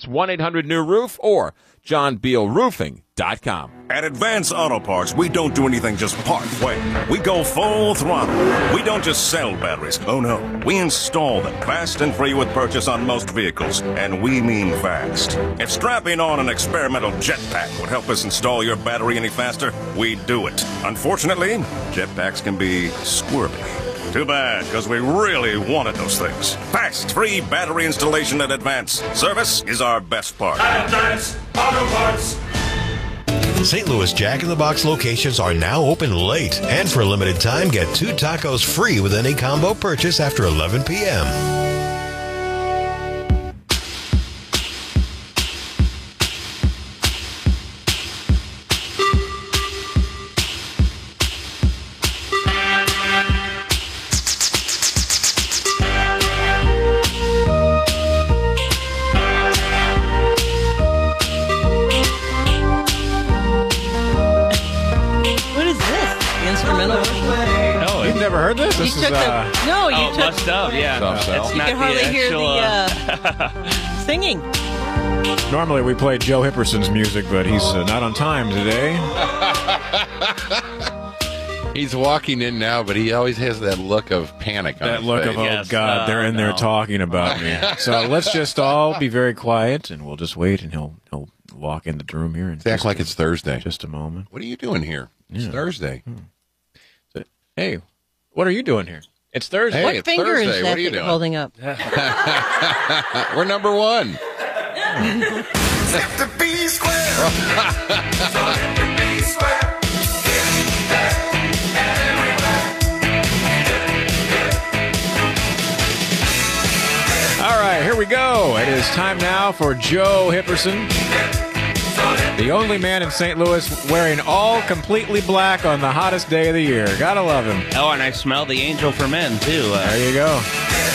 It's 1-800-NEW-ROOF or johnbealroofing.com. At Advance Auto Parts, we don't do anything just part way. We go full throttle. We don't just sell batteries. Oh, no. We install them fast and free with purchase on most vehicles. And we mean fast. If strapping on an experimental jetpack would help us install your battery any faster, we'd do it. Unfortunately, jetpacks can be squirrely. Too bad, because we really wanted those things. Fast, free battery installation at Advance. Service is our best part. Advance Auto Parts. St. Louis Jack in the Box locations are now open late. And for a limited time, get 2 tacos free with any combo purchase after 11 p.m. Heard this? This is no, you took. Must have, yeah. You can hardly hear the singing. Normally we play Joe Hipperson's music, but he's not on time today. He's walking in now, but he always has that look of panic on his face. That look of, oh, God, they're in there talking about me. So let's just all be very quiet, and we'll just wait, and he'll walk in the room here. And act like it's Thursday. Just a moment. What are you doing here? It's Thursday. Hey, what are you doing here? It's Thursday. Hey, what it's finger Thursday. is that what are you that doing? you're holding up? We're number one. All right, here we go. It is time now for Joe Hipperson, the only man in St. Louis wearing all completely black on the hottest day of the year. Gotta love him. Oh, and I smell the Angel for Men, too. There you go.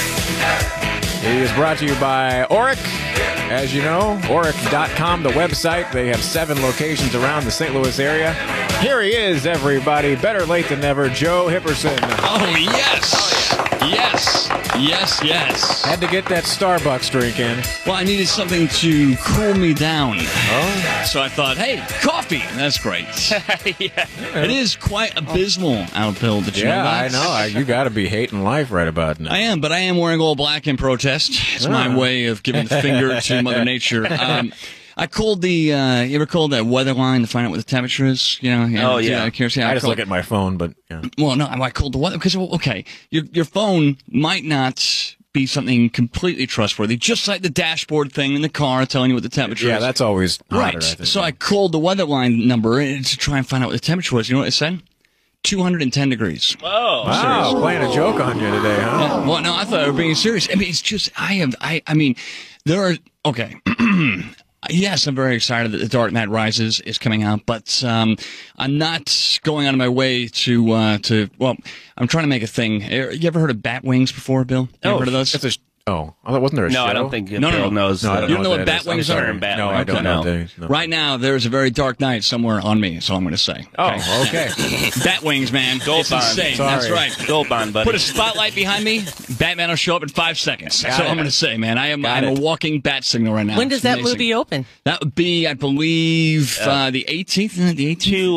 He is brought to you by Auric. As you know, Auric.com, the website. They have 7 locations around the St. Louis area. Here he is, everybody. Better late than never, Joe Hipperson. Oh, yes. Yes. Yes, yes. Had to get that Starbucks drink in. Well, I needed something to cool me down. Oh. So I thought, hey, coffee. That's great. Yeah. It is quite abysmal out, Bill. Did you know that? I know. You got to be hating life right about now. I am, but I am wearing all black in protest. It's my way of giving the finger to Mother Nature. I called the, you ever called that weather line to find out what the temperature is? You know, I just look at my phone, but yeah. Well, no, I called the weather because, okay, your phone might not be something completely trustworthy, just like the dashboard thing in the car telling you what the temperature is. Yeah, that's always hotter, right. I think. So I called the weather line number to try and find out what the temperature was. You know what it said? 210 degrees. Oh, wow, playing a joke on you today, huh? Yeah, well, no, I thought I was being serious. I mean, it's just, I mean, there are, okay. Yes, I'm very excited that The Dark Knight Rises is coming out, but I'm not going out of my way to well, I'm trying to make a thing. You ever heard of bat wings before, Bill? You ever heard of those? Wasn't there a show? No, I don't think No. Bill knows. You don't know what bat wings are? No, I don't know. No. Right now, there's a very dark night somewhere on me, is all I'm going to say. Oh, okay. Bat wings, man. It's insane. Sorry. That's right. Gold bond, buddy. Put a spotlight behind me, Batman will show up in 5 seconds. That's all I'm going to say, man. I'm a walking bat signal right now. When does that movie open? That would be, I believe, the 18th. The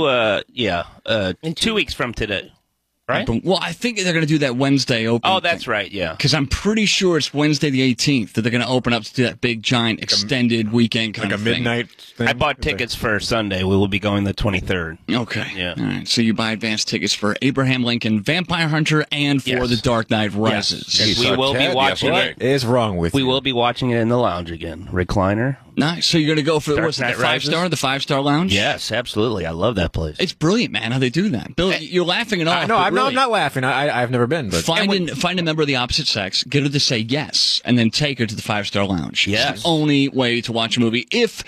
18th? In 2 weeks from today. Right? Well, I think they're going to do that Wednesday open. Oh, that's right, yeah. Because I'm pretty sure it's Wednesday the 18th that they're going to open up to do that big, giant, extended weekend kind like of a midnight thing. I bought tickets for Sunday. We will be going the 23rd. Okay. Yeah. All right. So you buy advance tickets for Abraham Lincoln, Vampire Hunter, and for The Dark Knight Rises. Yes. We will be watching it. What is wrong with you? We will be watching it in the lounge again. Recliner. Nice. So you're going to go for Dark the Knight 5-star, the 5-star lounge? Yes, absolutely. I love that place. It's brilliant, man, how they do that. Bill, you're laughing it off. No, but I'm really, not laughing. I've never been. But find a member of the opposite sex, get her to say yes, and then take her to the 5-star lounge. Yes. It's the only way to watch a movie if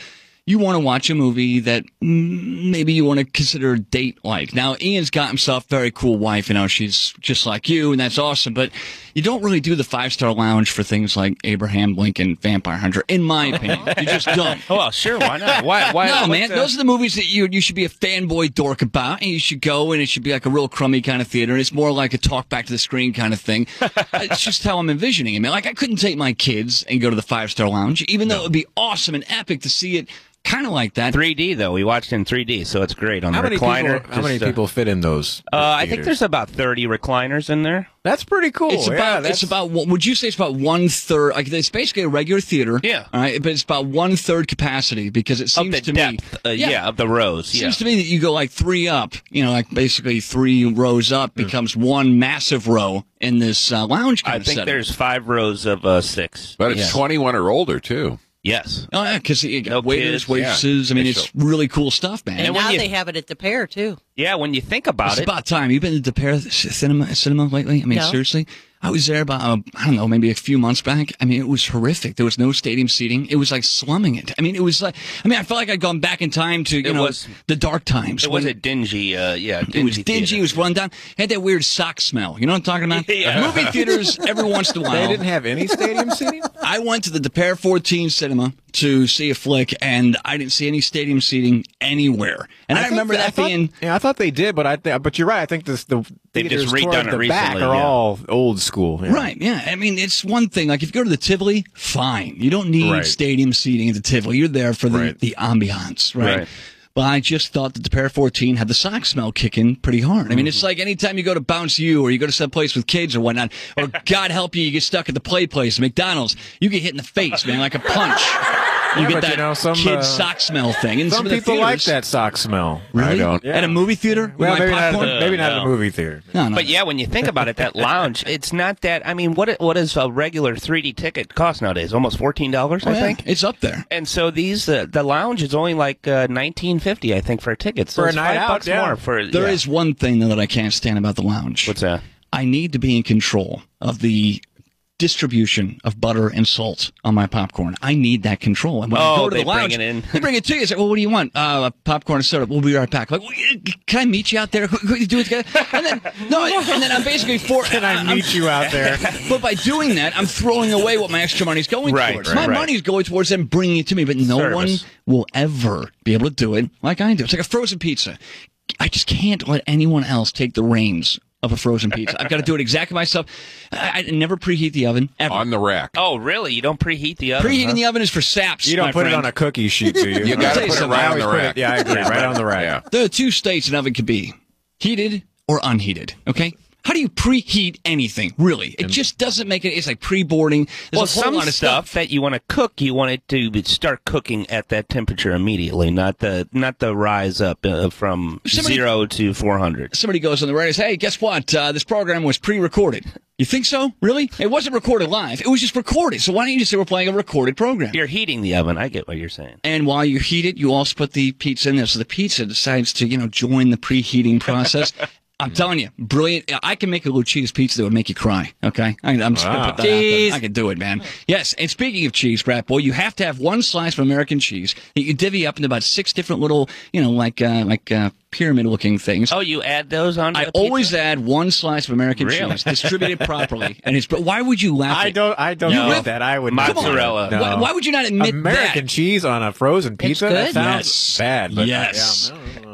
you want to watch a movie that maybe you want to consider date-like. Now, Ian's got himself a very cool wife, she's just like you, and that's awesome, but you don't really do the 5-star lounge for things like Abraham Lincoln Vampire Hunter, in my opinion. You just don't. Oh, well, sure, why not? Why no, man, those are the movies that you should be a fanboy dork about, and you should go, and it should be like a real crummy kind of theater. It's more like a talk back to the screen kind of thing. It's just how I'm envisioning it, man. Like, I couldn't take my kids and go to the 5-star lounge, even though it would be awesome and epic to see it kind of like that. 3D, though. We watched in 3D, so it's great on the recliner. How many people fit in those? I think there's about 30 recliners in there. That's pretty cool. It's about, would you say it's about 1/3? Like, it's basically a regular theater. Yeah. All right, but it's about 1/3 capacity because it seems to depth, me. Of the rows. Seems to me that you go like 3 up, like basically 3 rows up becomes one massive row in this lounge kind of setting. I think there's 5 rows of 6. But it's 21 or older, too. Yes. Oh, yeah, because you got waiters, kids, waitresses. I mean, it's really cool stuff, man. And now they have it at the Pair, too. Yeah, when you think about it's about time. You've been to the Pair cinema lately? I mean, seriously? I was there about, I don't know, maybe a few months back. I mean, it was horrific. There was no stadium seating. It was like slumming it. I mean, it was like, I felt like I'd gone back in time to, the dark times. It was a dingy, It was dingy. Theater. It was run down. It had that weird sock smell. You know what I'm talking about? Yeah. Movie theaters, every once in a while. They didn't have any stadium seating? I went to the Pair 14 cinema to see a flick, and I didn't see any stadium seating anywhere. And I remember that being... Yeah, I thought they did, but you're right. I think the They've theaters just redone toward it the back recently, are all old school. Yeah. Right, yeah. I mean, it's one thing. Like, if you go to the Tivoli, fine. You don't need stadium seating at the Tivoli. You're there for the ambiance, right? But I just thought that the Pair 14 had the sock smell kicking pretty hard. I mean, it's like anytime you go to Bounce U or you go to some place with kids or whatnot, or God help you, you get stuck at the play place, McDonald's, you get hit in the face, man, like a punch. You get that kid sock smell thing. And some people like that sock smell. Really? I don't. At a movie theater? Well, maybe not at a movie theater. No. But yeah, when you think about it, that lounge, it's not that. I mean, what does a regular 3D ticket cost nowadays? Almost $14, I think. It's up there. And so these, the lounge is only like $19.50, I think, for a ticket. So for it's a night out, $5 more for. There is one thing though that I can't stand about the lounge. What's that? I need to be in control of the distribution of butter and salt on my popcorn. I need that control. And when I go to the lounge, bring it in. They bring it to you. I say, well, what do you want? Popcorn and soda. We'll be right back. Like, can I meet you out there? Can we do it together? And then I'm basically Can I meet you out there? But by doing that, I'm throwing away what my extra money is going towards. My money is going towards them bringing it to me, but no one will ever be able to do it like I do. It's like a frozen pizza. I just can't let anyone else take the reins of a frozen pizza. I've got to do it exactly myself. I never preheat the oven, ever. On the rack. Oh, really? You don't preheat the oven? Preheating the oven is for saps. You don't put it on a cookie sheet, do you? You got to put it right on the rack. Yeah, I agree. Right on the rack. Yeah. There are 2 states an oven can be: heated or unheated. Okay. How do you preheat anything? Really, it just doesn't make it. It's like pre-boarding. There's a whole lot of stuff that you want to cook, you want it to start cooking at that temperature immediately, not the rise up from 0 to 400. Somebody goes on the radio and says, "Hey, guess what? This program was pre-recorded." You think so? Really? It wasn't recorded live. It was just recorded. So why don't you just say we're playing a recorded program? You're heating the oven. I get what you're saying. And while you heat it, you also put the pizza in there. So the pizza decides to, join the preheating process. I'm telling you, brilliant. I can make a Lucia's pizza that would make you cry, okay? I'm just going to put that out there. I can do it, man. Yes, and speaking of cheese, Brat Boy, you have to have one slice of American cheese that you divvy up into about 6 different little, like pyramid-looking things. Oh, you add those on? I always add one slice of American cheese, distributed properly. But why would you laugh? I don't admit that. I would mozzarella. No. Why would you not admit American cheese on a frozen pizza? It's good. That sounds bad. But yes.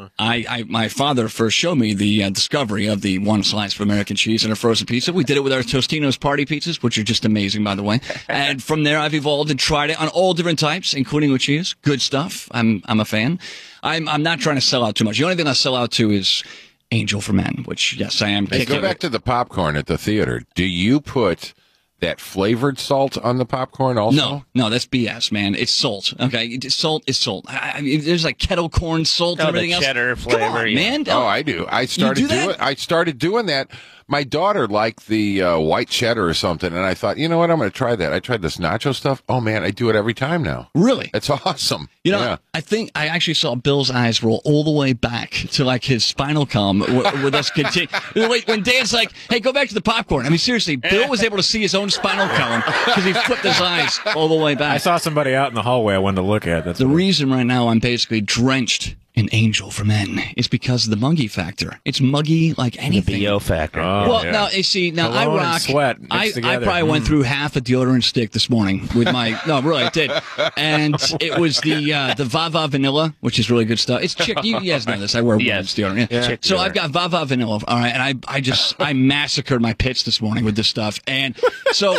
My father first showed me the discovery of the one slice of American cheese in a frozen pizza. We did it with our Tostino's party pizzas, which are just amazing, by the way. And from there, I've evolved and tried it on all different types, including with cheese. Good stuff. I'm a fan. I'm not trying to sell out too much. The only thing I sell out to is Angel for Men, which, yes, I am. Hey, go back to the popcorn at the theater. Do you put that flavored salt on the popcorn also? No, that's BS, man. It's salt. Okay, salt is salt. I mean, there's like kettle corn salt and everything the else. cheddar flavor, Come on, man. Oh, I do. I started doing that My daughter liked the white cheddar or something, and I thought, you know what, I'm going to try that. I tried this nacho stuff. Oh, man, I do it every time now. Really? It's awesome. You know, I think I actually saw Bill's eyes roll all the way back to like his spinal column with us continue. When Dan's like, hey, go back to the popcorn. I mean, seriously, Bill was able to see his own spinal column because he flipped his eyes all the way back. I saw somebody out in the hallway I wanted to look at. That's the reason right now I'm basically drenched in Angel for Men is because of the muggy factor. It's muggy like anything. The BO factor. Well, now you see, now Cologne I rock. and sweat I together. probably went through half a deodorant stick this morning with my. No, really, I did. And it was the Vava Vanilla, which is really good stuff. It's chick. You guys know this. I wear women's deodorant. Yeah. So I've got Vava Vanilla. All right, and I massacred my pits this morning with this stuff, and so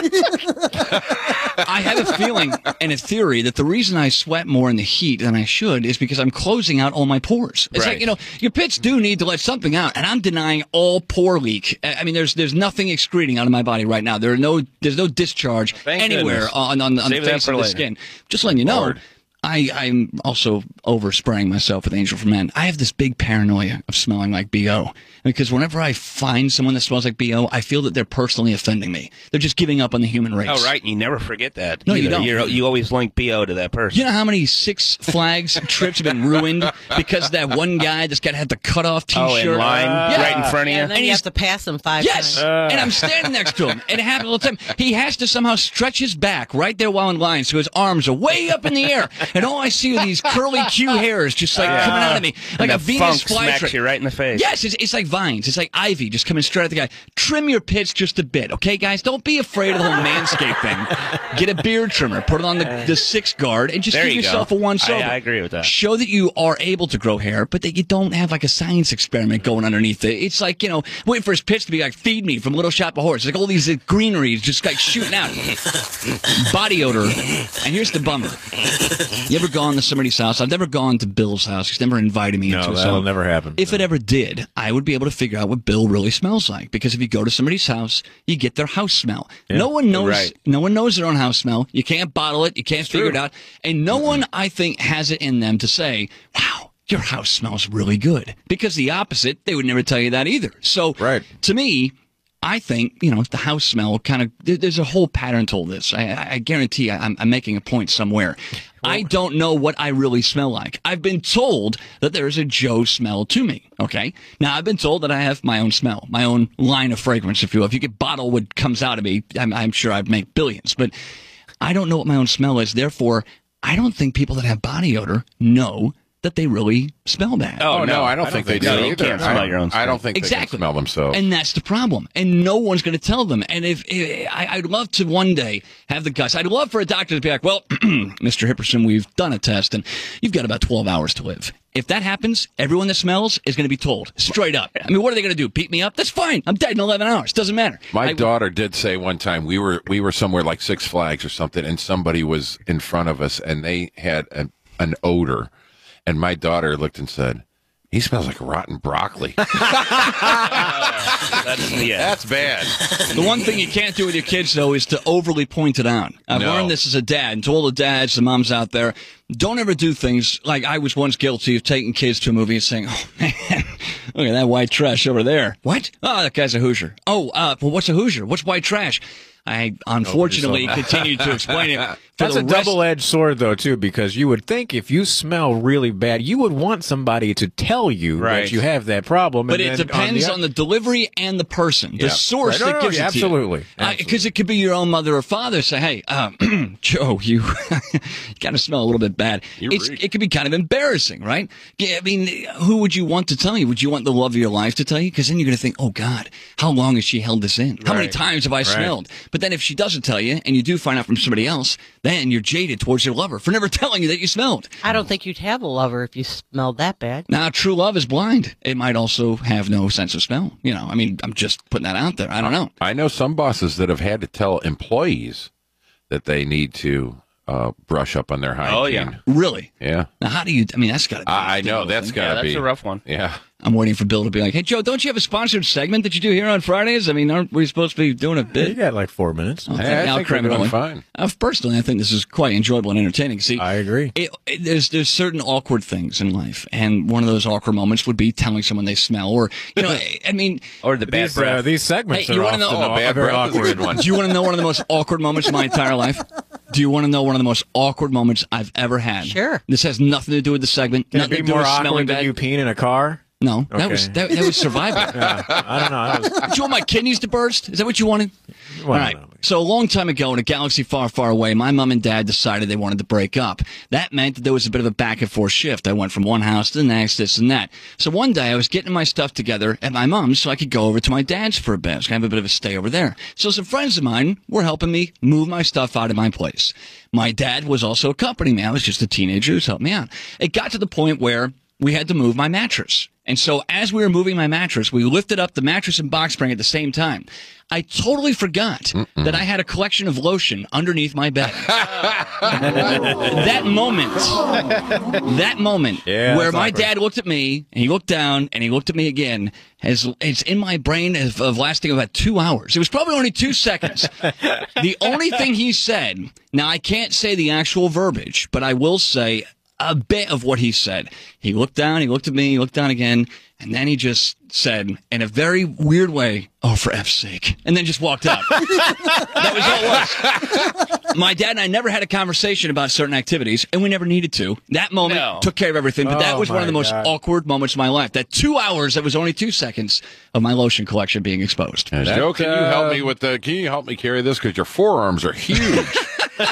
I have a feeling and a theory that the reason I sweat more in the heat than I should is because I'm closing out all my pores. It's like, your pits do need to let something out, and I'm denying all pore leak. I mean, there's nothing excreting out of my body right now. There's no discharge anywhere on the face of the skin. Just letting you know. I'm also overspraying myself with Angel for Men. I have this big paranoia of smelling like BO. Because whenever I find someone that smells like BO, I feel that they're personally offending me. They're just giving up on the human race. Oh, right. And you never forget that. No, either. you don't. You always link BO to that person. You know how many Six Flags trips have been ruined because of that one guy that's got to have the cutoff T-shirt? Oh, in line, right in front of you? And then you have to pass him 5 times. Yes! And I'm standing next to him. And it happens all the time. He has to somehow stretch his back right there while in line so his arms are way up in the air. And all I see are these curly Q hairs just like coming out of me. Like and a Venus flytrap. Smacks you right in the face. Yes, it's like vines. It's like ivy just coming straight at the guy. Trim your pits just a bit, okay, guys? Don't be afraid of the whole manscape thing. Get a beard trimmer, put it on the 6 guard, and just give yourself a once over. I agree with that. Show that you are able to grow hair, but that you don't have like a science experiment going underneath it. It's like, waiting for his pits to be like, feed me from Little Shop of Horses. Like all these greeneries just like shooting out. Body odor. And here's the bummer. You ever gone to somebody's house? I've never gone to Bill's house. He's never invited me into his house. That'll never happen. If it ever did, I would be able to figure out what Bill really smells like. Because if you go to somebody's house, you get their house smell. Yeah. No one knows their own house smell. You can't bottle it. You can't figure it out. And no one, I think, has it in them to say, wow, your house smells really good. Because the opposite, they would never tell you that either. So to me, I think, the house smell kind of, there's a whole pattern to all this. I guarantee I'm making a point somewhere. I don't know what I really smell like. I've been told that there's a Joe smell to me, okay? Now, I've been told that I have my own smell, my own line of fragrance, if you will. If you could bottle what comes out of me, I'm sure I'd make billions. But I don't know what my own smell is. Therefore, I don't think people that have body odor know that they really smell bad. Oh, no, I don't think they do either. You can't smell your own smell. I don't think they can smell themselves. And that's the problem. And no one's going to tell them. And if I'd love to one day have the guts. I'd love for a doctor to be like, well, Mr. Hipperson, we've done a test, and you've got about 12 hours to live. If that happens, everyone that smells is going to be told straight up. I mean, what are they going to do? Beat me up? That's fine. I'm dead in 11 hours. Doesn't matter. My daughter did say one time we were somewhere like Six Flags or something, and somebody was in front of us, and they had an odor. And my daughter looked and said, he smells like rotten broccoli. That's bad. The one thing you can't do with your kids, though, is to overly point it out. I've learned this as a dad, and to all the dads, the moms out there, don't ever do things like I was once guilty of taking kids to a movie and saying, oh, man, look at that white trash over there. What? Oh, that guy's a Hoosier. Oh, well, what's a Hoosier? What's white trash? I unfortunately continued to explain it. That's a double-edged sword, though, too, because you would think if you smell really bad, you would want somebody to tell you that you have that problem. But it depends on the delivery and the person, the source that gives it to you. Absolutely. Because it could be your own mother or father say, hey, Joe, you kind of smell a little bit bad. It could be kind of embarrassing, right? I mean, who would you want to tell you? Would you want the love of your life to tell you? Because then you're going to think, oh, God, how long has she held this in? How many times have I smelled? But then if she doesn't tell you, and you do find out from somebody else, then you're jaded towards your lover for never telling you that you smelled. I don't think you'd have a lover if you smelled that bad. Now, true love is blind. It might also have no sense of smell. I mean, I'm just putting that out there. I don't know. I know some bosses that have had to tell employees that they need to brush up on their hygiene. Oh, yeah. Really? Yeah. Now, how do you, I mean, that's got to be. I know, that's got to be. That's a rough one. Yeah. I'm waiting for Bill to be like, hey, Joe, don't you have a sponsored segment that you do here on Fridays? I mean, aren't we supposed to be doing a bit? You got like 4 minutes. Oh, I think we're doing fine. Personally, I think this is quite enjoyable and entertaining. See, I agree. There's certain awkward things in life, and one of those awkward moments would be telling someone they smell, or, you know, I mean... or the bad breath. These segments Hey, are often bad very breath is a awkward. good one. Do you want to know one of the most awkward moments of my entire life? Do you want to know one of the most awkward moments I've ever had? Sure. This has nothing to do with the segment. Can it nothing be to do more with smelling awkward bad. than you peeing in a car? No, that Okay. was survival. Yeah, I don't know. Did you want my kidneys to burst? Is that what you wanted? All right. So a long time ago in a galaxy far, far away, my mom and dad decided they wanted to break up. That meant that there was a bit of a back and forth shift. I went from one house to the next, this and that. So one day I was getting my stuff together at my mom's so I could go over to my dad's for a bit. I was going to have a bit of a stay over there. So some friends of mine were helping me move my stuff out of my place. My dad was also accompanying me. I was just a teenager who was helping me out. It got to the point where we had to move my mattress. And so as we were moving my mattress, we lifted up the mattress and box spring at the same time. I totally forgot that I had a collection of lotion underneath my bed. That moment where my dad looked at me, and he looked down, and he looked at me again, it's in my brain of lasting about 2 hours. It was probably only 2 seconds. The only thing he said, now I can't say the actual verbiage, but I will say a bit of what he said. He looked down, he looked at me, he looked down again, and then he just said, in a very weird way, oh, for F's sake, and then just walked out. That was all it was. My dad and I never had a conversation about certain activities, and we never needed to. That moment took care of everything, but that was one of the most awkward moments of my life. That 2 hours, that was only 2 seconds of my lotion collection being exposed. Joe, can you help me can you help me carry this? Because your forearms are huge. All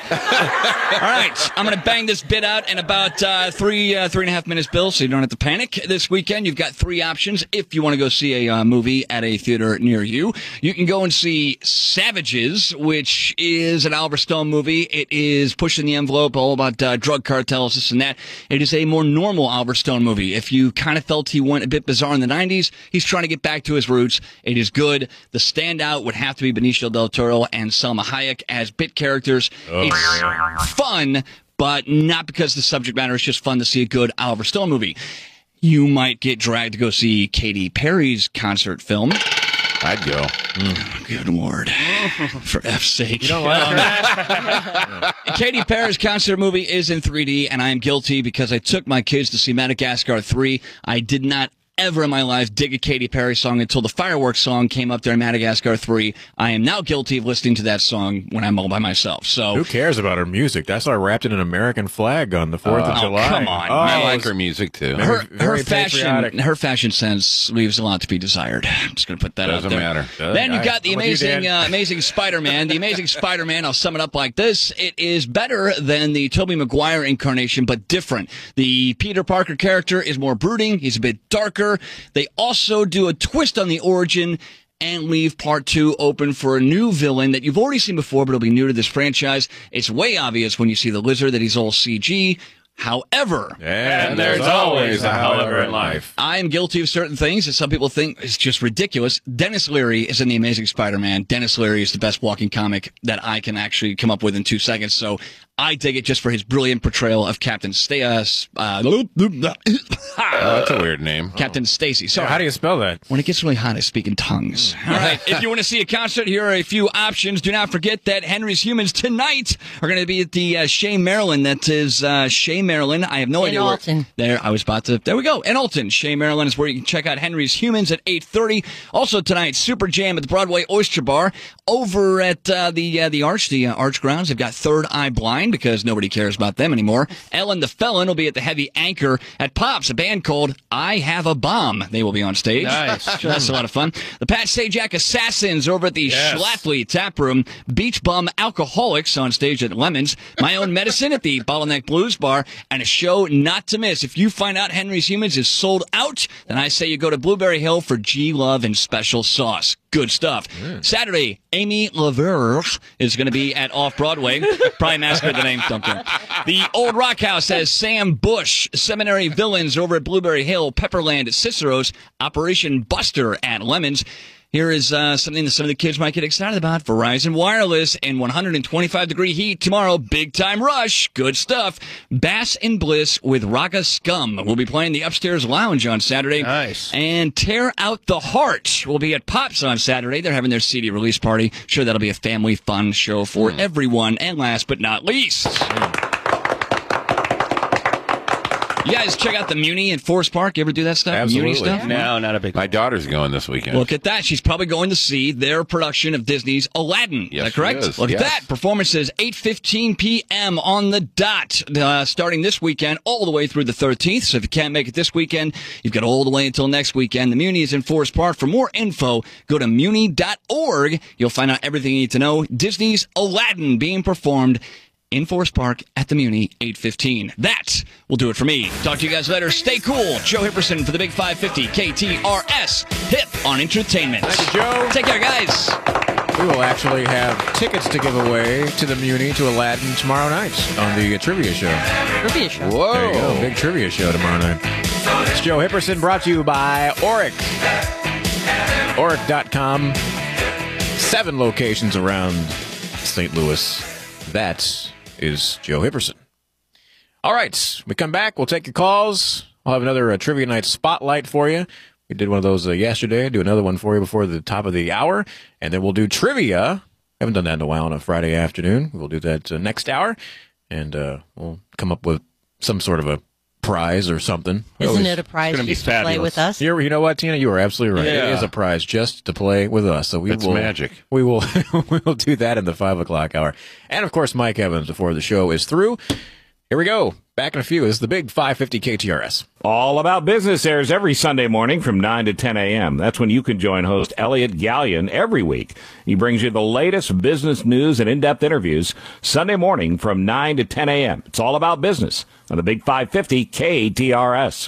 right, I'm going to bang this bit out in about 3.5 minutes, Bill, so you don't have to panic. This weekend, you've got 3 options. If you want to go see a movie at a theater near you, you can go and see Savages, which is an Oliver Stone movie. It is pushing the envelope, all about drug cartels, this and that. It is a more normal Oliver Stone movie. If you kind of felt he went a bit bizarre in the 90s, he's trying to get back to his roots. It is good. The standout would have to be Benicio del Toro and Salma Hayek as bit characters. It's fun, but not because the subject matter. Is just fun to see a good Oliver Stone movie. You might get dragged to go see Katy Perry's concert film. I'd go. Good Lord. For F's sake. You don't like her? Katy Perry's concert movie is in 3D, and I am guilty because I took my kids to see Madagascar 3. I did not ever in my life dig a Katy Perry song until the fireworks song came up during Madagascar 3. I am now guilty of listening to that song when I'm all by myself. So who cares about her music? That's why I wrapped in an American flag on the 4th of July. Come on. I like her music too. Her fashion sense leaves a lot to be desired. I'm just going to put that out there. Doesn't matter. Then you've got the amazing Spider-Man. The Amazing Spider-Man, I'll sum it up like this. It is better than the Tobey Maguire incarnation, but different. The Peter Parker character is more brooding. He's a bit darker. They also do a twist on the origin and leave part 2 open for a new villain that you've already seen before, but it'll be new to this franchise. It's way obvious when you see the Lizard that he's all CG. However, and there's always a however in life. I am guilty of certain things that some people think is just ridiculous. Dennis Leary is in The Amazing Spider-Man. Dennis Leary is the best walking comic that I can actually come up with in 2 seconds. So I dig it just for his brilliant portrayal of Captain Stacy. That's a weird name. Captain Stacy. Sorry. How do you spell that? When it gets really hot, I speak in tongues. All right. If you want to see a concert, here are a few options. Do not forget that Henry's Humans tonight are going to be at the Shea, Maryland. That is Shea, Maryland. I have no idea where. Alton. There we go. In Alton. Shea, Maryland is where you can check out Henry's Humans at 8:30. Also tonight, Super Jam at the Broadway Oyster Bar. Over at the Arch grounds, they've got Third Eye Blind because nobody cares about them anymore. Ellen the Felon will be at the Heavy Anchor at Pops, a band called I Have a Bomb. They will be on stage. Nice. So that's a lot of fun. The Pat Sajak Assassins over at the Schlafly Tap Room. Beach Bum Alcoholics on stage at Lemons. My Own Medicine at the Bottleneck Blues Bar. And a show not to miss. If you find out Henry's Humans is sold out, then I say you go to Blueberry Hill for G Love and Special Sauce. Good stuff. Saturday, Amy LaVerge is going to be at Off-Broadway. Probably massacred the name something. The Old Rock House has Sam Bush, Seminary Villains over at Blueberry Hill, Pepperland at Cicero's, Operation Buster at Lemons. Here is something that some of the kids might get excited about. Verizon Wireless in 125-degree heat tomorrow. Big time rush. Good stuff. Bass and Bliss with Raga Scum. We'll be playing the Upstairs Lounge on Saturday. Nice. And Tear Out the Heart will be at Pops on Saturday. They're having their CD release party. Sure, that'll be a family fun show for everyone. And last but not least... You guys check out the Muni in Forest Park. You ever do that stuff? Absolutely. Muni stuff? No, not a big My daughter's going this weekend. Look at that. She's probably going to see their production of Disney's Aladdin. Yes, is that correct? she is. Look Yes. at that. Performances 8:15 p.m. on the dot, starting this weekend all the way through the 13th. So if you can't make it this weekend, you've got all the way until next weekend. The Muni is in Forest Park. For more info, go to muni.org. You'll find out everything you need to know. Disney's Aladdin being performed in Forest Park at the Muni, 8:15. That will do it for me. Talk to you guys later. Stay cool. Joe Hipperson for the Big 550 KTRS. Hip on entertainment. Thank you, Joe. Take care, guys. We will actually have tickets to give away to the Muni to Aladdin tomorrow night on the trivia show. Trivia show. Whoa. There you go. Big trivia show tomorrow night. It's Joe Hipperson, brought to you by Oric. Oric.com. 7 locations around St. Louis. That is Joe Hipperson. All right. When we come back, we'll take your calls. I'll have another Trivia Night Spotlight for you. We did one of those yesterday. Do another one for you before the top of the hour. And then we'll do trivia. Haven't done that in a while on a Friday afternoon. We'll do that next hour. And we'll come up with some sort of a prize or something. Isn't it a prize gonna be just to play with us? You know what, Tina? You are absolutely right. Yeah. It is a prize just to play with us. So It's magic. We will we'll do that in the 5 o'clock hour. And, of course, Mike Evans before the show is through. Here we go. Back in a few. This is the Big 550 KTRS. All About Business airs every Sunday morning from 9 to 10 a.m. That's when you can join host Elliot Gallion every week. He brings you the latest business news and in-depth interviews Sunday morning from 9 to 10 a.m. It's All About Business on the Big 550 KTRS.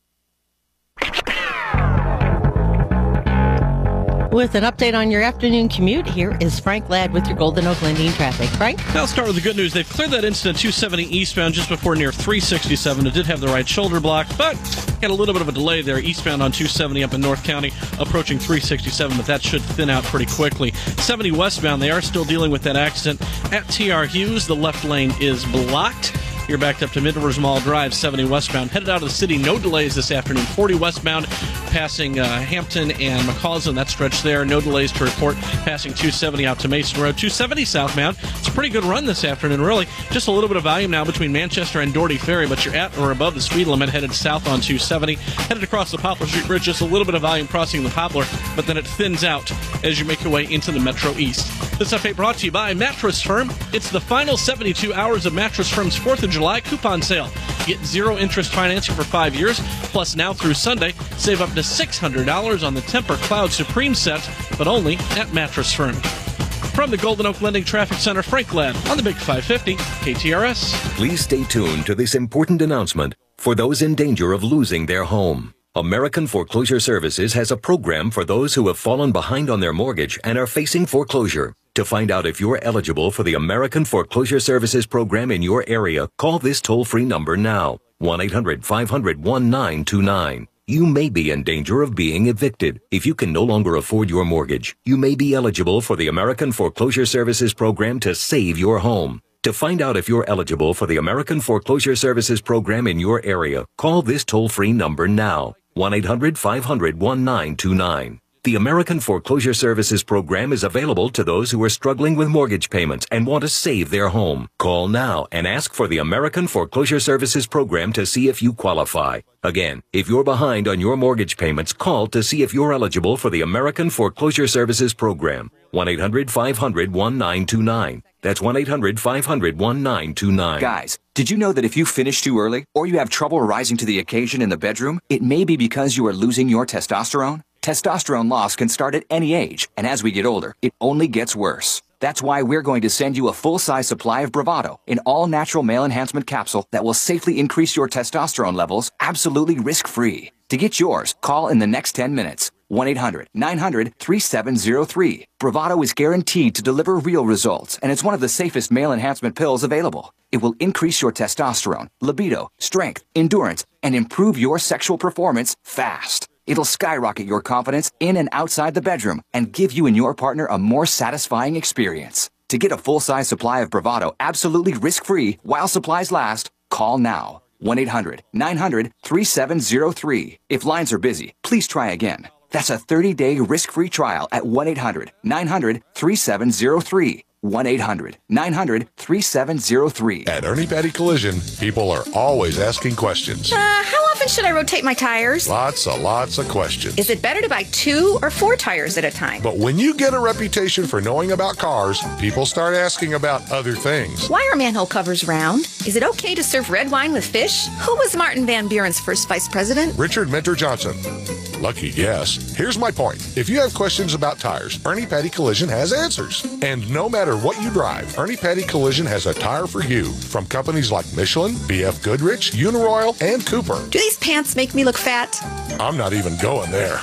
With an update on your afternoon commute, here is Frank Ladd with your Golden Oak Lending traffic. Frank? I'll start with the good news. They've cleared that incident 270 eastbound just before near 367. It did have the right shoulder block, but got a little bit of a delay there eastbound on 270 up in North County, approaching 367, but that should thin out pretty quickly. 70 westbound, they are still dealing with that accident at T.R. Hughes. The left lane is blocked. You're backed up to Mid-Rivers Mall Drive, 70 westbound. Headed out of the city, no delays this afternoon. 40 westbound, passing Hampton and McCausland, that stretch there. No delays to report, passing 270 out to Mason Road. 270 southbound. It's a pretty good run this afternoon, really. Just a little bit of volume now between Manchester and Doherty Ferry, but you're at or above the speed limit, headed south on 270. Headed across the Poplar Street Bridge, just a little bit of volume crossing the Poplar, but then it thins out as you make your way into the Metro East. This update brought to you by Mattress Firm. It's the final 72 hours of Mattress Firm's 4th of July coupon sale. Get 0 interest financing for 5 years, plus now through Sunday, save up to $600 on the Temper Cloud Supreme set, but only at Mattress Firm. From the Golden Oak Lending Traffic Center, Frank Ladd on the Big 550 KTRS. Please stay tuned to this important announcement for those in danger of losing their home. American Foreclosure Services has a program for those who have fallen behind on their mortgage and are facing foreclosure. To find out if you're eligible for the American Foreclosure Services program in your area, call this toll-free number now, 1-800-500-1929. You may be in danger of being evicted. If you can no longer afford your mortgage, you may be eligible for the American Foreclosure Services program to save your home. To find out if you're eligible for the American Foreclosure Services program in your area, call this toll-free number now, 1-800-500-1929. The American Foreclosure Services program is available to those who are struggling with mortgage payments and want to save their home. Call now and ask for the American Foreclosure Services program to see if you qualify. Again, if you're behind on your mortgage payments, call to see if you're eligible for the American Foreclosure Services program. 1-800-500-1929. That's 1-800-500-1929. Guys, did you know that if you finish too early or you have trouble rising to the occasion in the bedroom, it may be because you are losing your testosterone? Testosterone loss can start at any age, and as we get older, it only gets worse. That's why we're going to send you a full-size supply of Bravado, an all-natural male enhancement capsule that will safely increase your testosterone levels absolutely risk-free. To get yours, call in the next 10 minutes. 1-800-900-3703. Bravado is guaranteed to deliver real results, and it's one of the safest male enhancement pills available. It will increase your testosterone, libido, strength, endurance, and improve your sexual performance fast. It'll skyrocket your confidence in and outside the bedroom and give you and your partner a more satisfying experience. To get a full-size supply of Bravado absolutely risk-free while supplies last, call now. 1-800-900-3703. If lines are busy, please try again. That's a 30-day risk-free trial at 1-800-900-3703. 1-800-900-3703. At Ernie Petty Collision, people are always asking questions. How often should I rotate my tires? Lots of questions. Is it better to buy 2 or 4 tires at a time? But when you get a reputation for knowing about cars, people start asking about other things. Why are manhole covers round? Is it okay to serve red wine with fish? Who was Martin Van Buren's first vice president? Richard Mentor Johnson. Lucky guess. Here's my point. If you have questions about tires, Ernie Petty Collision has answers. And no matter what you drive, Ernie Petty Collision has a tire for you from companies like Michelin, BF Goodrich, Uniroyal, and Cooper. Do these pants make me look fat? I'm not even going there.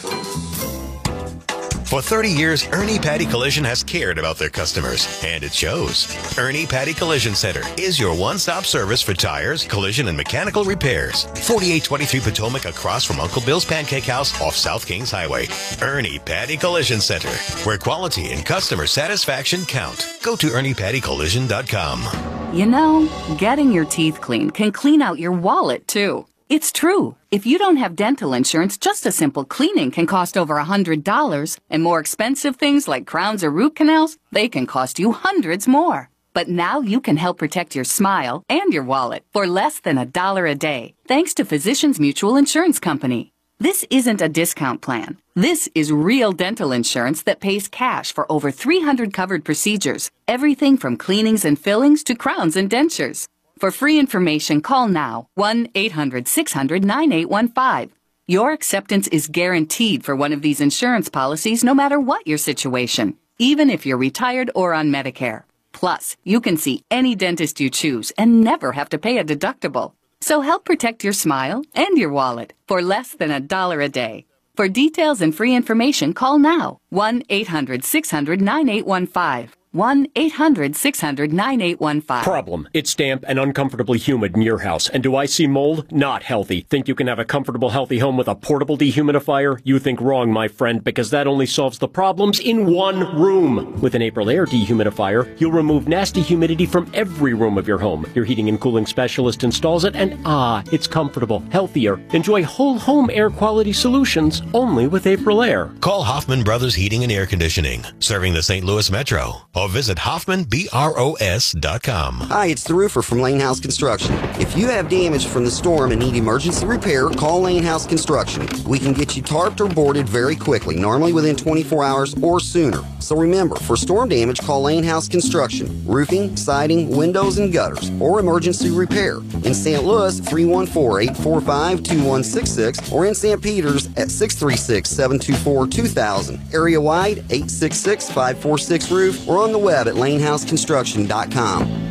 For 30 years, Ernie Petty Collision has cared about their customers, and it shows. Ernie Petty Collision Center is your one-stop service for tires, collision, and mechanical repairs. 4823 Potomac across from Uncle Bill's Pancake House off South Kings Highway. Ernie Petty Collision Center, where quality and customer satisfaction count. Go to ErniePettyCollision.com. You know, getting your teeth cleaned can clean out your wallet, too. It's true. If you don't have dental insurance, just a simple cleaning can cost over $100, and more expensive things like crowns or root canals, they can cost you hundreds more. But now you can help protect your smile and your wallet for less than $1 a day, thanks to Physicians Mutual Insurance Company. This isn't a discount plan. This is real dental insurance that pays cash for over 300 covered procedures, everything from cleanings and fillings to crowns and dentures. For free information, call now, 1-800-600-9815. Your acceptance is guaranteed for one of these insurance policies no matter what your situation, even if you're retired or on Medicare. Plus, you can see any dentist you choose and never have to pay a deductible. So help protect your smile and your wallet for less than $1 a day. For details and free information, call now, 1-800-600-9815. 1-800-600-9815. Problem. It's damp and uncomfortably humid in your house. And do I see mold? Not healthy. Think you can have a comfortable, healthy home with a portable dehumidifier? You think wrong, my friend, because that only solves the problems in one room. With an Aprilaire dehumidifier, you'll remove nasty humidity from every room of your home. Your heating and cooling specialist installs it, and it's comfortable, healthier. Enjoy whole home air quality solutions only with Aprilaire. Call Hoffman Brothers Heating and Air Conditioning, serving the St. Louis Metro. Or visit HoffmanBROS.com. Hi, it's the roofer from Lane House Construction. If you have damage from the storm and need emergency repair, call Lane House Construction. We can get you tarped or boarded very quickly, normally within 24 hours or sooner. So remember, for storm damage, call Lane House Construction. Roofing, siding, windows, and gutters, or emergency repair. In St. Louis, 314-845-2166, or in St. Peters at 636-724-2000. Area-wide, 866-546-ROOF, or on the web at lanehouseconstruction.com.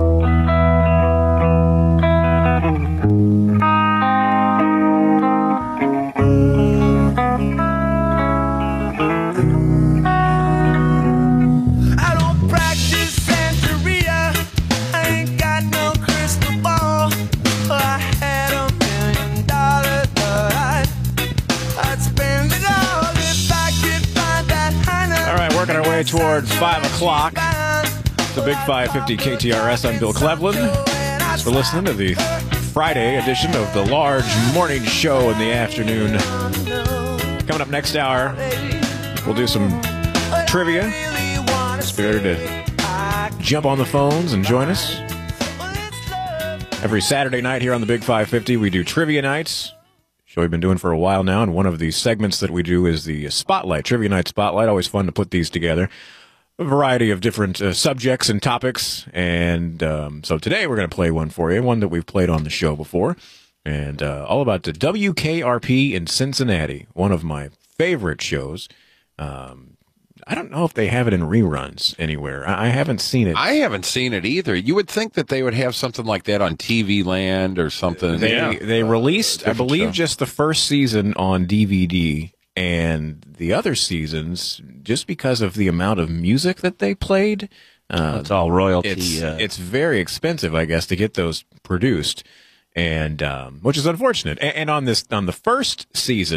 Towards 5 o'clock. The Big 550 KTRS. I'm Bill Cleveland. Thanks for listening to the Friday edition of the large morning show in the afternoon. Coming up next hour, we'll do some trivia. Inspired to jump on the phones and join us. Every Saturday night here on the Big 550, we do trivia nights. Show we've been doing for a while now, and one of the segments that we do is the Spotlight, Trivia Night Spotlight. Always fun to put these together. A variety of different subjects and topics, and so today we're going to play one for you, one that we've played on the show before, and all about the WKRP in Cincinnati, one of my favorite shows. I don't know if they have it in reruns anywhere. I haven't seen it. I haven't seen it either. You would think that they would have something like that on TV Land or something. They released, I believe, show. just the first season on DVD, and the other seasons, just because of the amount of music that they played. It's all royalty. It's very expensive, I guess, to get those produced, and which is unfortunate. And on the first season,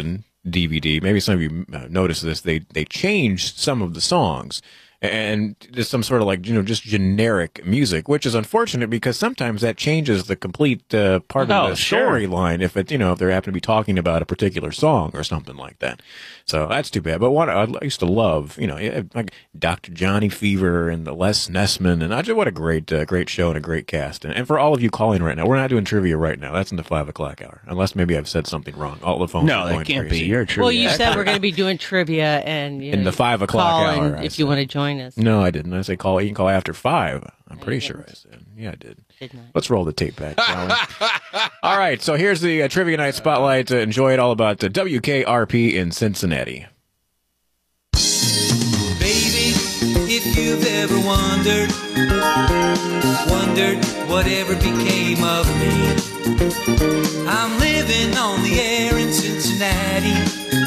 DVD. Maybe some of you noticed this. They changed some of the songs. And just some sort of like, just generic music, which is unfortunate because sometimes that changes the complete part of the storyline if it, if they happen to be talking about a particular song or something like that. So that's too bad. But I used to love, like Dr. Johnny Fever and Les Nessman, and what a great show and a great cast. And for all of you calling right now, we're not doing trivia right now. That's in the 5 o'clock hour, unless maybe I've said something wrong. All the phones are going that can't crazy. be your trivia. Well, you said we're going to be doing trivia and in the 5 o'clock hour. If you want to join us. No, I didn't. I said call. You can call after 5. I'm pretty sure I said. Yeah, I did. Let's roll the tape back, shall we? All right. So here's the Trivia Night Spotlight. Enjoy it all about WKRP in Cincinnati. Baby, if you've ever wondered whatever became of me, I'm living on the air in Cincinnati,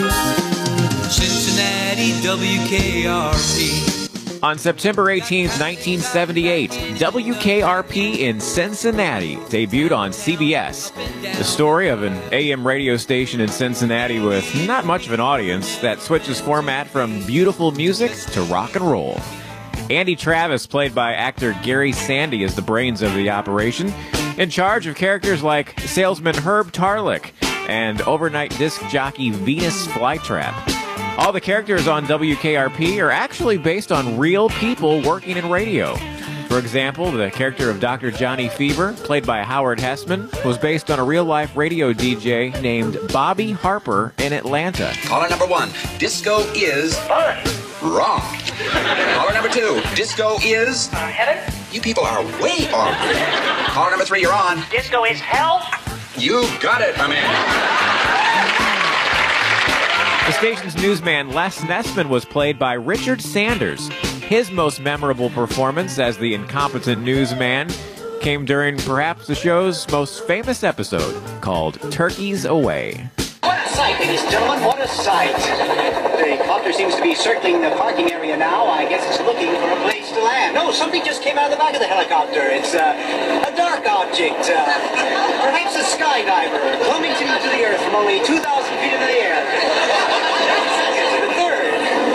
WKRP. On September 18th, 1978, WKRP in Cincinnati debuted on CBS. The story of an AM radio station in Cincinnati with not much of an audience that switches format from beautiful music to rock and roll. Andy Travis, played by actor Gary Sandy, is the brains of the operation, in charge of characters like salesman Herb Tarlick and overnight disc jockey Venus Flytrap. All the characters on WKRP are actually based on real people working in radio. For example, the character of Dr. Johnny Fever, played by Howard Hessman, was based on a real-life radio DJ named Bobby Harper in Atlanta. Caller number 1, disco is... wrong. Caller number 2, disco is... heaven? You people are way off. Caller number 3, you're on. Disco is hell? You got it, my man. The station's newsman Les Nessman was played by Richard Sanders. His most memorable performance as the incompetent newsman came during perhaps the show's most famous episode, called Turkeys Away. What a sight, ladies and gentlemen, what a sight. The copter seems to be circling the parking area now. I guess it's looking for a place to land. No, something just came out of the back of the helicopter. It's a dark object, perhaps a skydiver, plummeting into the earth from only 2,000 feet in the air. The third.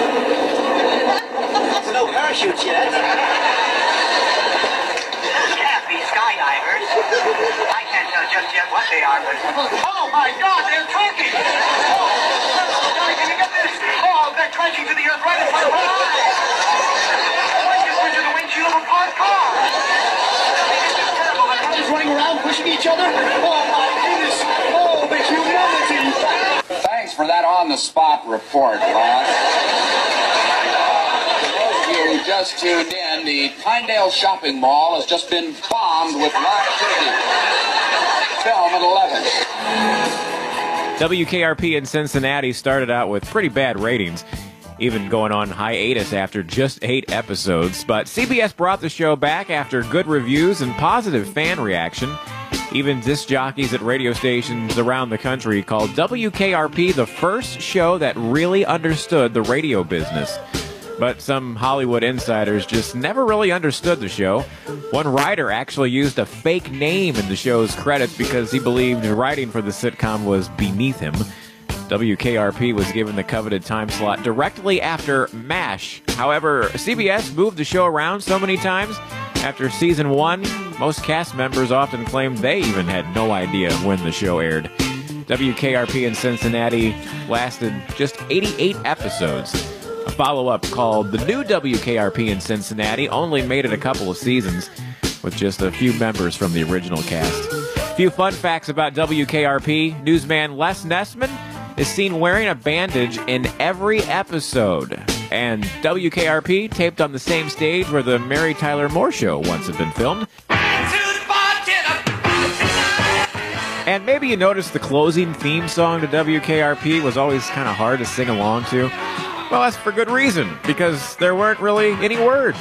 There's no parachutes yet. Can't be skydivers. I can't tell just yet what they are, but... Oh my God, they're turkeys! Oh, Johnny, can you get this? Oh, they're crashing to the earth right in front of my eyes! I just went to the windshield of a parked car! It's terrible, the cars running around pushing each other. Oh my goodness! Oh, the humanity! Thanks for that on-the-spot report, boss. You just tuned in. The Pinedale Shopping Mall has just been bombed with live turkey. Film at 11. WKRP in Cincinnati started out with pretty bad ratings, even going on hiatus after just 8 episodes. But CBS brought the show back after good reviews and positive fan reaction. Even disc jockeys at radio stations around the country called WKRP the first show that really understood the radio business. But some Hollywood insiders just never really understood the show. One writer actually used a fake name in the show's credits because he believed writing for the sitcom was beneath him. WKRP was given the coveted time slot directly after MASH. However, CBS moved the show around so many times. After season 1, most cast members often claimed they even had no idea when the show aired. WKRP in Cincinnati lasted just 88 episodes. A follow-up called The New WKRP in Cincinnati only made it a couple of seasons, with just a few members from the original cast. A few fun facts about WKRP. Newsman Les Nessman is seen wearing a bandage in every episode. And WKRP taped on the same stage where the Mary Tyler Moore Show once had been filmed. And maybe you noticed the closing theme song to WKRP was always kind of hard to sing along to. Well, that's for good reason, because there weren't really any words.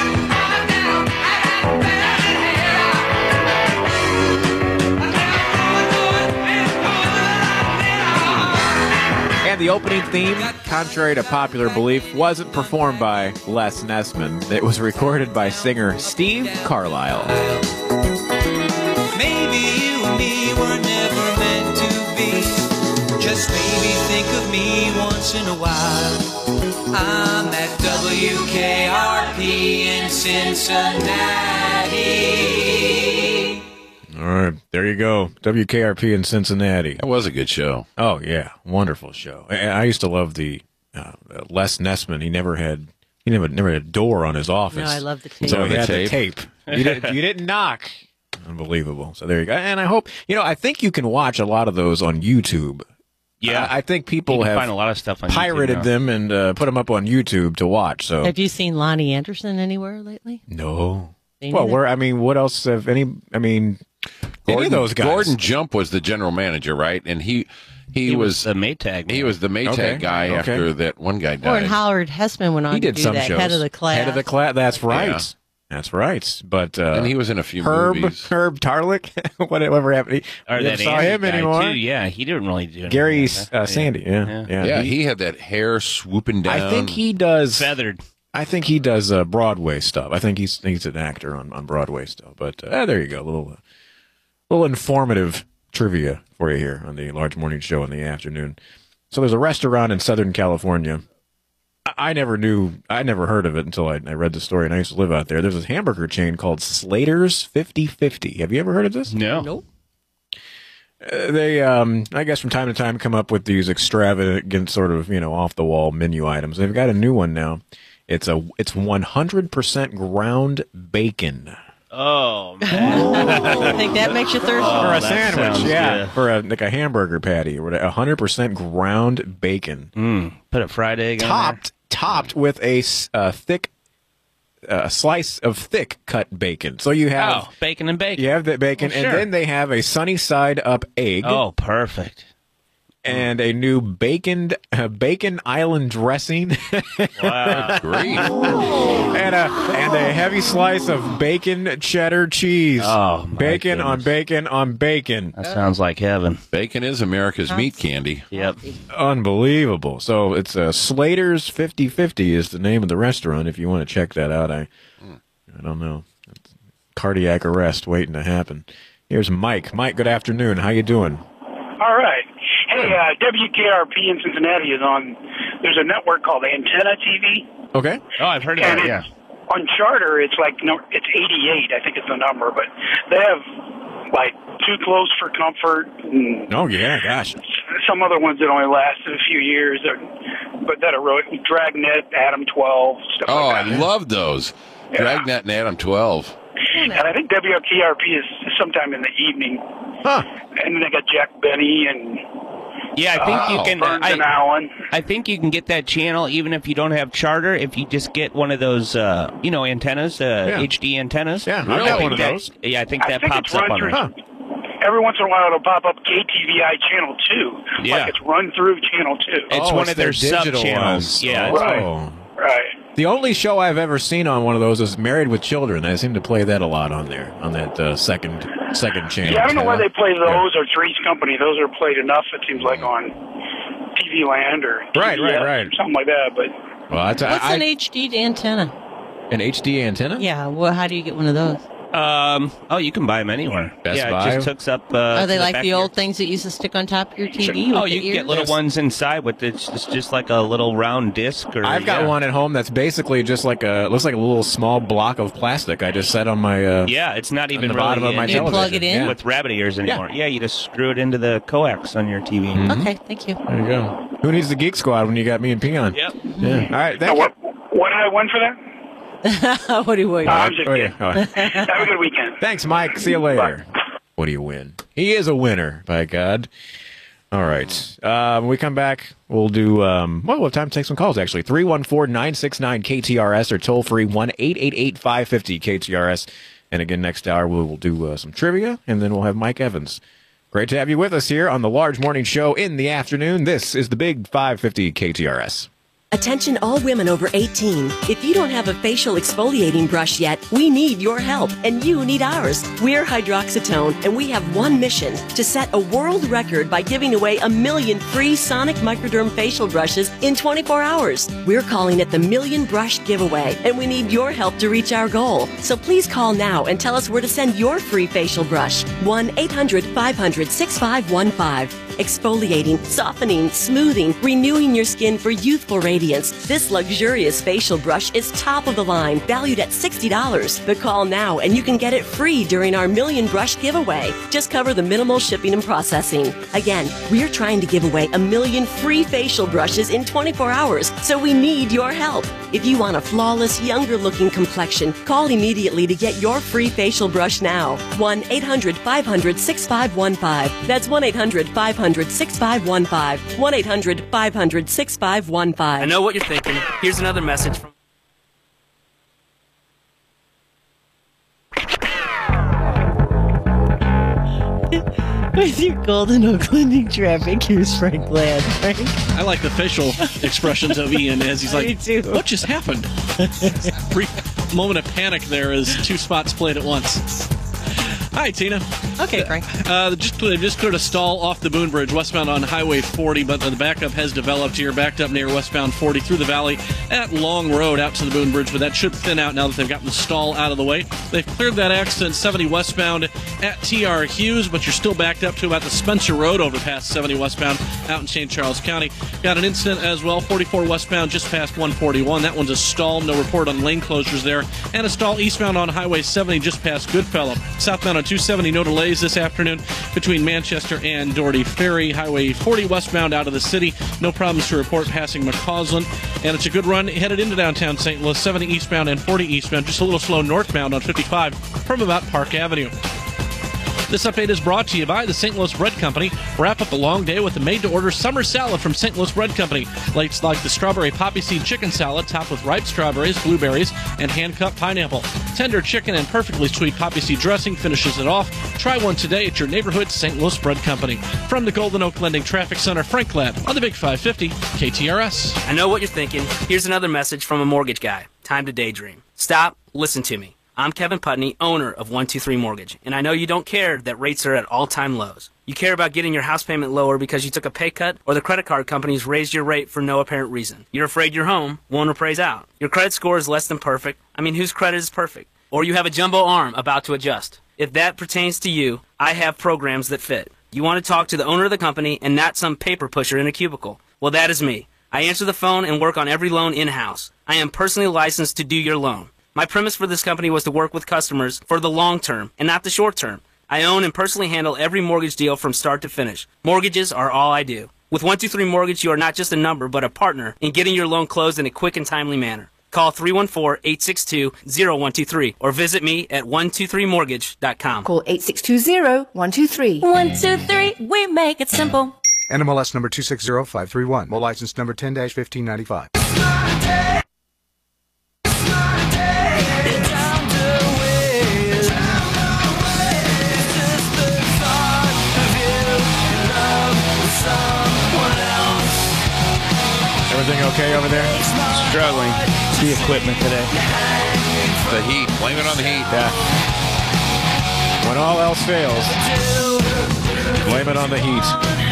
And the opening theme, contrary to popular belief, wasn't performed by Les Nessman. It was recorded by singer Steve Carlisle. Maybe you and me were never meant to be. Just maybe think of with me once in a while. I'm at WKRP in Cincinnati. All right, there you go. WKRP in Cincinnati. That was a good show. Oh yeah, wonderful show. I used to love the Les Nessman. He never had a door on his office. No, I love the tape. So he had tape. the tape. You didn't knock. Unbelievable. So there you go. And I hope I think you can watch a lot of those on YouTube. Yeah, I think people have find a lot of stuff on pirated YouTube now. them and put them up on YouTube to watch. So Have you seen Lonnie Anderson anywhere lately? no. Me Well, neither. what else have any of those guys? Gordon Jump was the general manager, right? And he was the Maytag. He was the Maytag Okay. guy Okay. after that one guy Or died. and Howard Hessman went on He did to do some that shows. head of the class. Head of the class. That's right. Yeah. That's right. But and he was in a few Herb movies. Tarlick, whatever happened. Or You that never saw Andy him guy, anymore. Too. Yeah, he didn't really do anything. Gary like that. Sandy. Yeah. Yeah, he had that hair swooping down. I think he does Feathered. I think he does Broadway stuff. I think he's an actor on Broadway stuff. But there you go, a little informative trivia for you here on the Large Morning Show in the afternoon. So there's a restaurant in Southern California. I never heard of it until I read the story, and I used to live out there. There's a hamburger chain called Slater's 50/50. Have you ever heard of this? No. Nope. They, I guess from time to time, come up with these extravagant sort of, off the wall menu items. They've got a new one now. It's 100% ground bacon. Oh, man. I think that makes you thirsty. For a that sandwich, sounds yeah. good. For a hamburger patty or whatever. 100% ground bacon. Put a fried egg on Topped with a thick slice of thick cut bacon. So you there. have Oh, bacon and bacon. you have the bacon, Oh, and sure. then they have a sunny side up egg. Oh, perfect. And a new bacon island dressing. Wow. Great. and a heavy slice of bacon cheddar cheese. Oh, my bacon on goodness. bacon on bacon. That sounds like heaven. Bacon is America's meat candy. Yep. Unbelievable. So it's Slater's 50/50 is the name of the restaurant. If you want to check that out, I don't know. It's cardiac arrest waiting to happen. Here's Mike. Mike, good afternoon. How you doing? All right. Hey, WKRP in Cincinnati is on. There's a network called Antenna TV. Okay. Oh, I've heard of And that, yeah. On Charter, it's like it's 88, I think is the number, but they have like Too Close for Comfort and Oh yeah, gosh. some other ones that only lasted a few years, but that are really Dragnet, Adam 12, stuff Oh, like I that. love those. Yeah. Dragnet and Adam 12. And I think WKRP is sometime in the evening. Huh. And then they got Jack Benny and Yeah, I think you can. Burns and Allen. I think you can get that channel even if you don't have Charter. If you just get one of those, antennas, HD antennas. Yeah, I I've got think one of that- those. Yeah, I think I that think pops it's up run on through. there. Every once in a while, it'll pop up KTVI Channel 2. Yeah. Like it's run through Channel 2. It's one of their sub digital channels. ones. Yeah, Oh. it's- Right. The only show I've ever seen on one of those is Married with Children. I seem to play that a lot on there, on that second channel. Yeah, I don't know why they play those or Three's Company. Those are played enough, it seems like, on TV Land or Right, TBS right. or something like that. But Well, What's an HD antenna? an HD antenna? Yeah, well, how do you get one of those? you can buy them anywhere. Best yeah, Buy? it just hooks up. Are to they the like back the of your- old things that used to stick on top of your TV? Oh, with you the can get ears? little ones inside with it's just like a little round disc. Or I've got yeah. one at home that's basically just like looks like a little small block of plastic. I just set on my Yeah, it's not even the really bottom of my You television. plug it in? Yeah. with rabbit ears anymore. Yeah, you just screw it into the coax on your TV. Okay, thank you. There you go. Who needs the Geek Squad when you got me and Peon? Yep. Yeah. All right. Thank what did I win for that? What do you wait? I'm just you. kidding. Oh, yeah. Have a good weekend. Thanks, Mike. See you later. What do you win? He is a winner, by God. All right. When we come back, we'll do, we'll have time to take some calls, actually. 314-969-KTRS or toll free 1-888-550-KTRS. And again, next hour, we will do some trivia, and then we'll have Mike Evans. Great to have you with us here on the Large Morning Show in the afternoon. This is the Big 550 KTRS. Attention all women over 18. If you don't have a facial exfoliating brush yet, we need your help, and you need ours. We're Hydroxytone, and we have one mission, to set a world record by giving away 1 million free Sonic Microderm facial brushes in 24 hours. We're calling it the Million Brush Giveaway, and we need your help to reach our goal. So please call now and tell us where to send your free facial brush. 1-800-500-6515. exfoliating, softening, smoothing, renewing your skin for youthful radiance. This luxurious facial brush is top of the line, valued at $60. But call now and you can get it free during our Million Brush giveaway. Just cover the minimal shipping and processing. Again, we're trying to give away 1 million free facial brushes in 24 hours, so we need your help. If you want a flawless, younger-looking complexion, call immediately to get your free facial brush now. 1-800-500-6515. That's 1-800-500-6515. 1-800-500-6515. I know what you're thinking. Here's another message from... With your Golden Oak Lending traffic, here's Frank Ladd. Frank? I like the facial expressions of Ian as he's like, what just happened? Brief moment of panic there as two spots played at once. Hi, Tina. Okay, Frank. They just cleared a stall off the Boone Bridge, westbound on Highway 40, but the backup has developed here, backed up near westbound 40 through the valley at Long Road out to the Boone Bridge, but that should thin out now that they've gotten the stall out of the way. They've cleared that accident 70 westbound at T.R. Hughes, but you're still backed up to about the Spencer Road overpass 70 westbound out in St. Charles County. Got an incident as well, 44 westbound just past 141. That one's a stall, no report on lane closures there. And a stall eastbound on Highway 70 just past Goodfellow. Southbound on 270, no delays this afternoon between Manchester and Doherty Ferry. Highway 40 westbound out of the city, no problems to report passing McCausland. And it's a good run headed into downtown St. Louis, 70 eastbound and 40 eastbound, just a little slow northbound on 55 from about Park Avenue. This update is brought to you by the St. Louis Bread Company. Wrap up a long day with a made-to-order summer salad from St. Louis Bread Company. Like the strawberry poppy seed chicken salad topped with ripe strawberries, blueberries, and hand-cut pineapple. Tender chicken and perfectly sweet poppy seed dressing finishes it off. Try one today at your neighborhood St. Louis Bread Company. From the Golden Oak Lending Traffic Center, Frank Ladd on the Big 550 KTRS. I know what you're thinking. Here's another message from a mortgage guy. Time to daydream. Stop. Listen to me. I'm Kevin Putney, owner of 123 Mortgage, and I know you don't care that rates are at all-time lows. You care about getting your house payment lower because you took a pay cut or the credit card companies raised your rate for no apparent reason. You're afraid your home won't appraise out. Your credit score is less than perfect. I mean, whose credit is perfect? Or you have a jumbo arm about to adjust. If that pertains to you, I have programs that fit. You want to talk to the owner of the company and not some paper pusher in a cubicle. Well, that is me. I answer the phone and work on every loan in-house. I am personally licensed to do your loan. My premise for this company was to work with customers for the long term and not the short term. I own and personally handle every mortgage deal from start to finish. Mortgages are all I do. With 123 Mortgage, you are not just a number, but a partner in getting your loan closed in a quick and timely manner. Call 314-862-0123 or visit me at 123mortgage.com. Call 862-0123. 123, we make it simple. NMLS number 260531. More license number 10-1595. Everything okay over there? Struggling. The equipment today. The heat. Blame it on the heat. Yeah. When all else fails, blame it on the heat.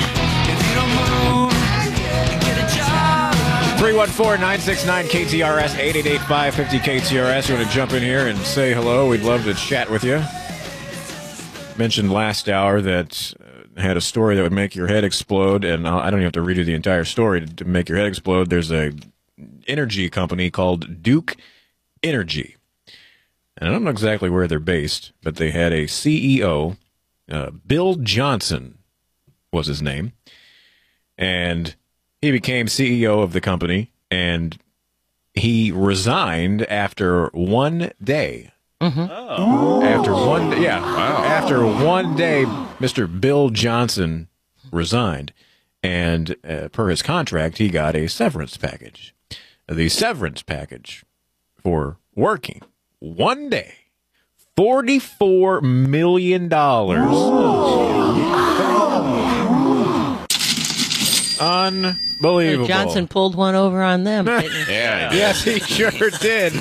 314-969-KTRS, 888-550-KTRS. You want to jump in here and say hello? We'd love to chat with you. Mentioned last hour that had a story that would make your head explode, and I don't even have to read you the entire story to make your head explode. There's a energy company called Duke Energy, and I don't know exactly where they're based, but they had a CEO, Bill Johnson was his name, and he became CEO of the company, and he resigned after one day. Mm-hmm. After one day, Mr. Bill Johnson resigned, and per his contract, he got a severance package. The severance package for working one day, $44 million. Unbelievable. Johnson pulled one over on them, didn't he? Yeah. Yes, he sure did.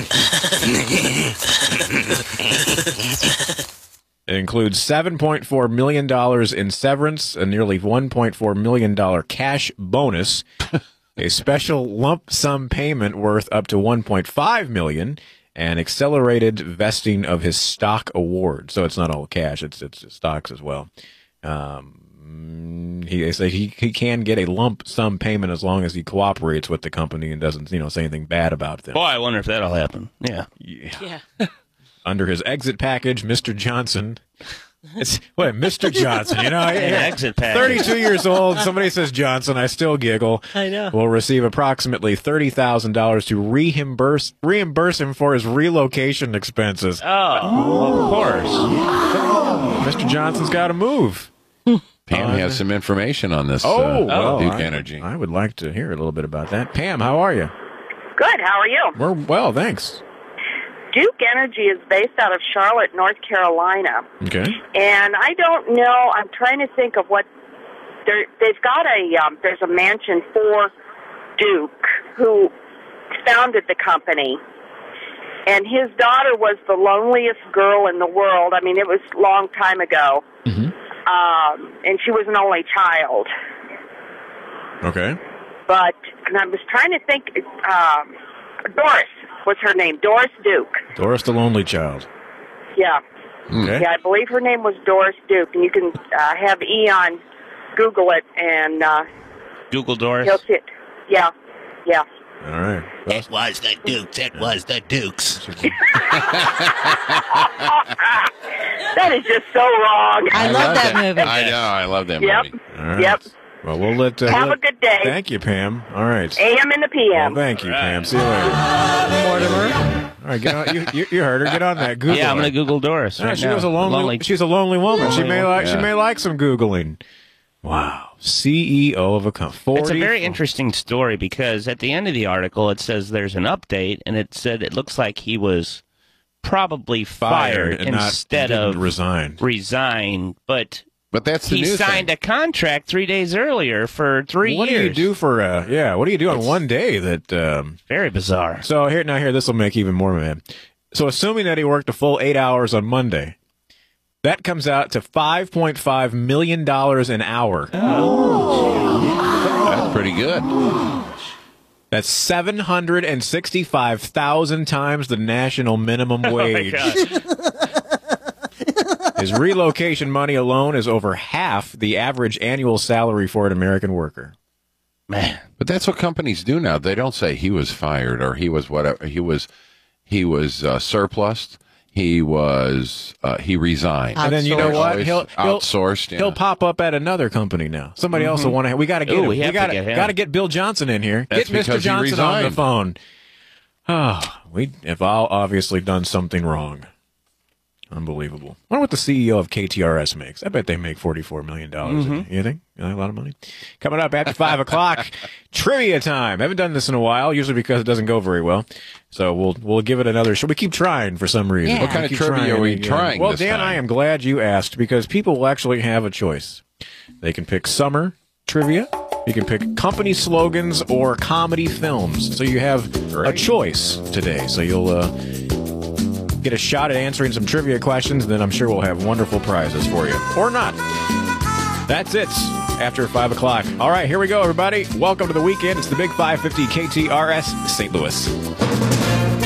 It includes $7.4 million in severance, a nearly $1.4 million cash bonus, a special lump sum payment worth up to $1.5 million, and accelerated vesting of his stock award. So it's not all cash; it's stocks as well. they say he can get a lump sum payment as long as he cooperates with the company and doesn't, say anything bad about them. Boy, I wonder if that'll happen. Yeah. Under his exit package, Mr. Johnson. Mr. Johnson, An exit package. 32 years old. Somebody says Johnson. I still giggle. I know. Will receive approximately $30,000 to reimburse him for his relocation expenses. Oh, of course. Mr. Johnson's got to move. Pam has some information on this Duke Energy. I would like to hear a little bit about that. Pam, how are you? Good. How are you? We're well, thanks. Duke Energy is based out of Charlotte, North Carolina. Okay. And I don't know, I'm trying to think of what, they've got there's a mansion for Duke, who founded the company. And his daughter was the loneliest girl in the world. I mean, it was a long time ago. Mm-hmm. And she was an only child. Okay. But, and I was trying to think, Doris was her name, Doris Duke. Doris the Lonely Child. Yeah. Okay. Yeah, I believe her name was Doris Duke, and you can have Eon Google it and Google Doris. He'll see it. Yeah. All right. It was the Dukes. It was the Dukes. That is just so wrong. I love that movie. I know. I love that movie. All right. Yep. Well, we'll let. Have a good day. Thank you, Pam. All right. AM and the PM. Well, thank you, Pam. See you later. Mortimer. All right, get on. You heard her. Get on that. Google. Yeah, I'm her. going to Google Doris. Yeah, Right she now. was a lonely. She's a lonely woman. She may like some Googling. Wow. CEO of a company. It's a very interesting story because at the end of the article it says there's an update, and it said it looks like he was probably fired and instead of resign. But that's the he new signed a contract 3 days earlier for 3 years. What do you do for what do you do on one day that very bizarre. So here this will make even more mad. So assuming that he worked a full 8 hours on Monday, that comes out to $5.5 million an hour. That's pretty good. That's 765,000 times the national minimum wage. His relocation money alone is over half the average annual salary for an American worker. Man, but that's what companies do now. They don't say he was fired or he was whatever. He was surplused. He resigned. And then you know what? He'll outsourced. He'll pop up at another company now. Somebody else will want to. We got to get him. We got to get Bill Johnson in here. That's get Mr. Johnson on the phone. Oh, we have all obviously done something wrong. Unbelievable. I wonder what the CEO of KTRS makes. I bet they make $44 million. You think? A lot of money? Coming up after 5 o'clock, trivia time. Haven't done this in a while, usually because it doesn't go very well. So we'll give it another shot. We keep trying for some reason. Yeah. What kind of trivia are we trying Well, this Dan, time? I am glad you asked because people will actually have a choice. They can pick summer trivia. You can pick company slogans or comedy films. So you have a choice today. So you'll get a shot at answering some trivia questions, then I'm sure we'll have wonderful prizes for you. Or not. That's it after 5 o'clock. All right, here we go, everybody. Welcome to the weekend. It's the Big 550 KTRS St. Louis.